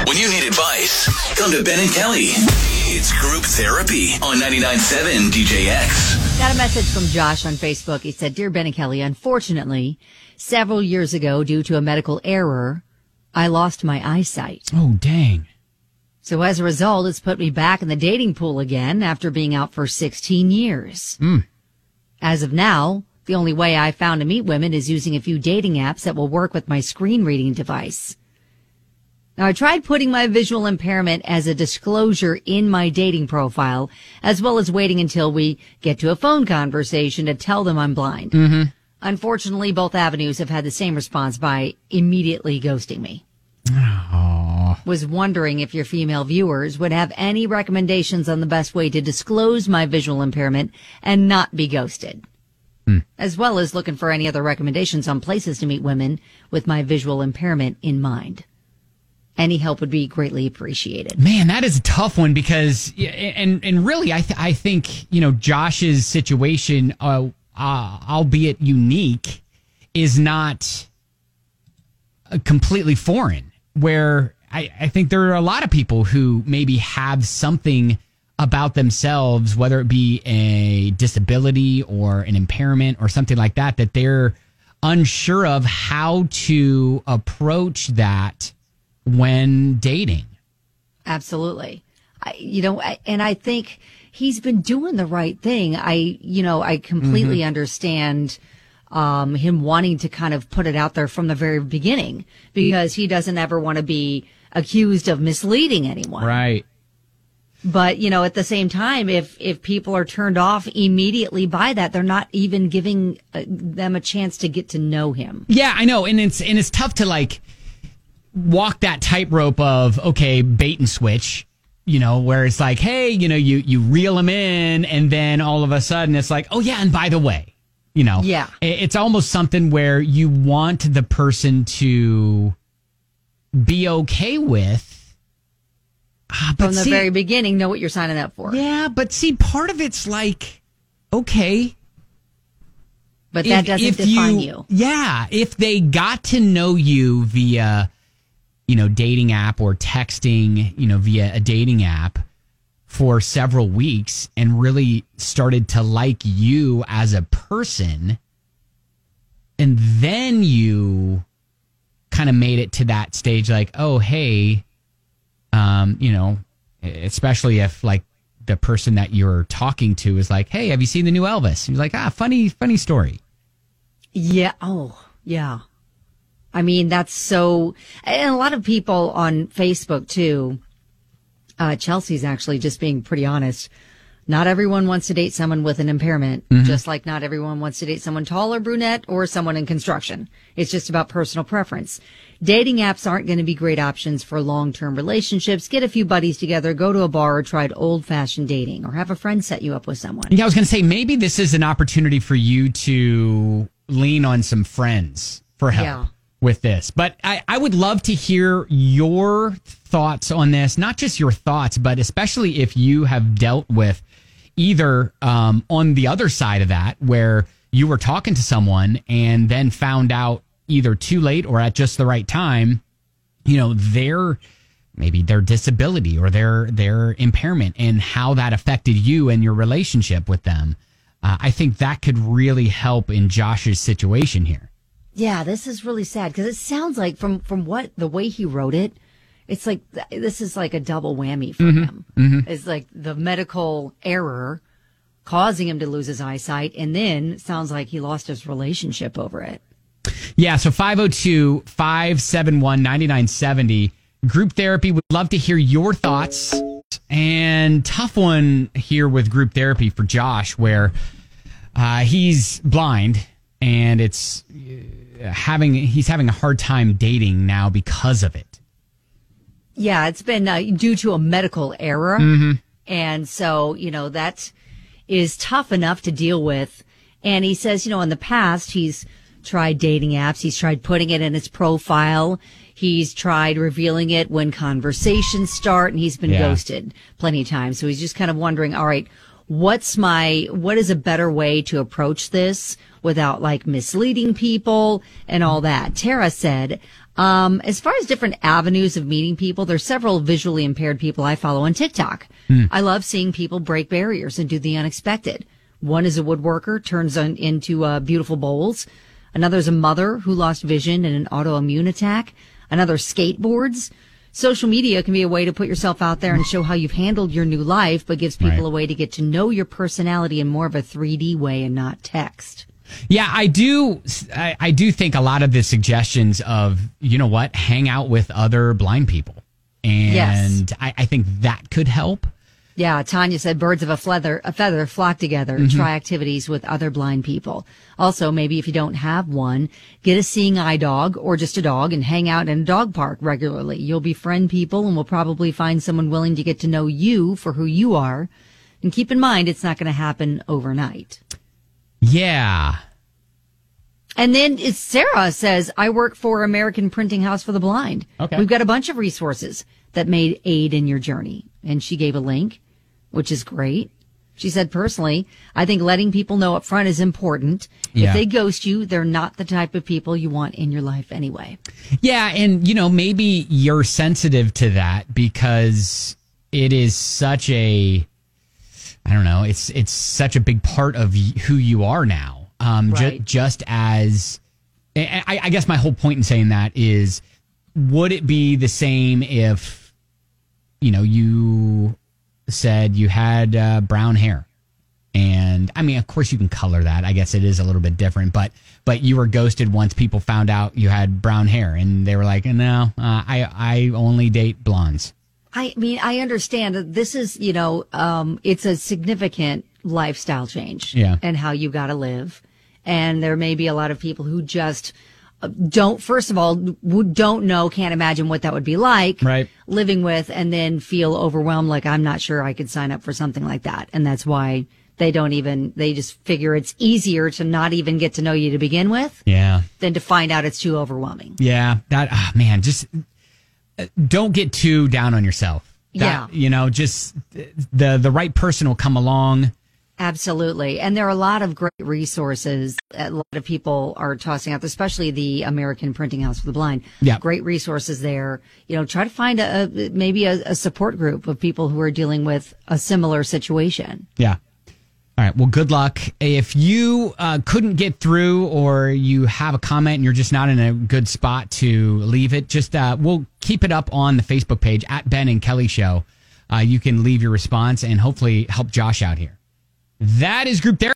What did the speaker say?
When you need advice, come to Ben and Kelly. It's Group Therapy on 99.7 DJX. Got a message from Josh on Facebook. He said, Dear Ben and Kelly, unfortunately, several years ago, due to a medical error, I lost my eyesight. Oh, dang. So as a result, it's put me back in the dating pool again after being out for 16 years. As of now, the only way I found to meet women is using a few dating apps that will work with my screen reading device. Now, I tried putting my visual impairment as a disclosure in my dating profile, as well as waiting until we get to a phone conversation to tell them I'm blind. Unfortunately, both avenues have had the same response by immediately ghosting me. Was wondering if your female viewers would have any recommendations on the best way to disclose my visual impairment and not be ghosted. As well as looking for any other recommendations on places to meet women with my visual impairment in mind. Any help would be greatly appreciated. Man, that is a tough one because, and really, I think, Josh's situation, albeit unique, is not completely foreign. Where I think there are a lot of people who maybe have something about themselves, whether it be a disability or an impairment or something like that, that they're unsure of how to approach that when dating. Absolutely. And I think he's been doing the right thing. I completely understand him wanting to kind of put it out there from the very beginning because he doesn't ever want to be accused of misleading anyone. Right. But, at the same time, if people are turned off immediately by that, they're not even giving them a chance to get to know him. Yeah, I know. And it's tough to walk that tightrope of, okay, bait and switch, where it's like, hey, you reel them in and then all of a sudden it's like, oh yeah. And by the way, yeah, it's almost something where you want the person to be okay with. From the very beginning, know what you're signing up for. Yeah, but see, part of it's like, okay. But that doesn't define you. Yeah, if they got to know you via, dating app or texting, via a dating app for several weeks and really started to like you as a person, and then you kind of made it to that stage like, oh, hey, especially if the person that you're talking to is like, hey, have you seen the new Elvis? He's like, funny story. Yeah. Oh, yeah. I mean, that's so, and a lot of people on Facebook too. Chelsea's actually just being pretty honest. Not everyone wants to date someone with an impairment, just like not everyone wants to date someone tall or brunette or someone in construction. It's just about personal preference. Dating apps aren't going to be great options for long-term relationships. Get a few buddies together, go to a bar, or try old-fashioned dating, or have a friend set you up with someone. Yeah, I was going to say, maybe this is an opportunity for you to lean on some friends for help with this. But I would love to hear your thoughts on this, not just your thoughts, but especially if you have dealt with either on the other side of that, where you were talking to someone and then found out either too late or at just the right time, their disability or their impairment and how that affected you and your relationship with them. I think that could really help in Josh's situation here. Yeah, this is really sad because it sounds like from what the way he wrote it, it's like this is like a double whammy for him. It's like the medical error causing him to lose his eyesight, and then it sounds like he lost his relationship over it. Yeah, so 502-571-9970. Group therapy, would love to hear your thoughts. And tough one here with group therapy for Josh, where he's blind and he's having a hard time dating now because of it. Yeah, it's been due to a medical error. And so, that is tough enough to deal with. And he says, in the past, he's tried dating apps. He's tried putting it in his profile. He's tried revealing it when conversations start, and he's been ghosted plenty of times. So he's just kind of wondering, all right, what is a better way to approach this without like misleading people and all that. Tara said, as far as different avenues of meeting people, there's several visually impaired people I follow on TikTok. I love seeing people break barriers and do the unexpected. One is a woodworker, turns into beautiful bowls. Another is a mother who lost vision in an autoimmune attack. Another skateboards. Social media can be a way to put yourself out there and show how you've handled your new life, but gives people a way to get to know your personality in more of a 3D way and not text. Yeah, I do think a lot of the suggestions of, you know what, hang out with other blind people. And I think that could help. Yeah, Tanya said birds of a feather flock together and try activities with other blind people. Also, maybe if you don't have one, get a seeing eye dog or just a dog and hang out in a dog park regularly. You'll befriend people and will probably find someone willing to get to know you for who you are. And keep in mind, it's not going to happen overnight. Yeah. And then Sarah says, I work for American Printing House for the Blind. Okay. We've got a bunch of resources that may aid in your journey. And she gave a link, which is great. She said, personally, I think letting people know up front is important. Yeah. If they ghost you, they're not the type of people you want in your life anyway. Yeah, and, maybe you're sensitive to that because it is such a, I don't know, it's such a big part of who you are now. Right. Just as, I guess my whole point in saying that is, would it be the same if, you said you had brown hair? And I mean, of course you can color that. I guess it is a little bit different, but you were ghosted once people found out you had brown hair and they were like, no, I only date blondes. I mean, I understand that this is, it's a significant lifestyle change and how you got to live. And there may be a lot of people who just don't know, can't imagine what that would be like living with, and then feel overwhelmed. Like, I'm not sure I could sign up for something like that. And that's why they just figure it's easier to not even get to know you to begin with. Yeah. Than to find out it's too overwhelming. Yeah. Just don't get too down on yourself. Just the right person will come along. Absolutely. And there are a lot of great resources a lot of people are tossing out, especially the American Printing House for the Blind. Yeah. Great resources there. Try to find maybe a support group of people who are dealing with a similar situation. Yeah. All right. Well, good luck. If you couldn't get through or you have a comment and you're just not in a good spot to leave it, just we'll keep it up on the Facebook page at Ben and Kelly Show. You can leave your response and hopefully help Josh out here. That is Group Therapy.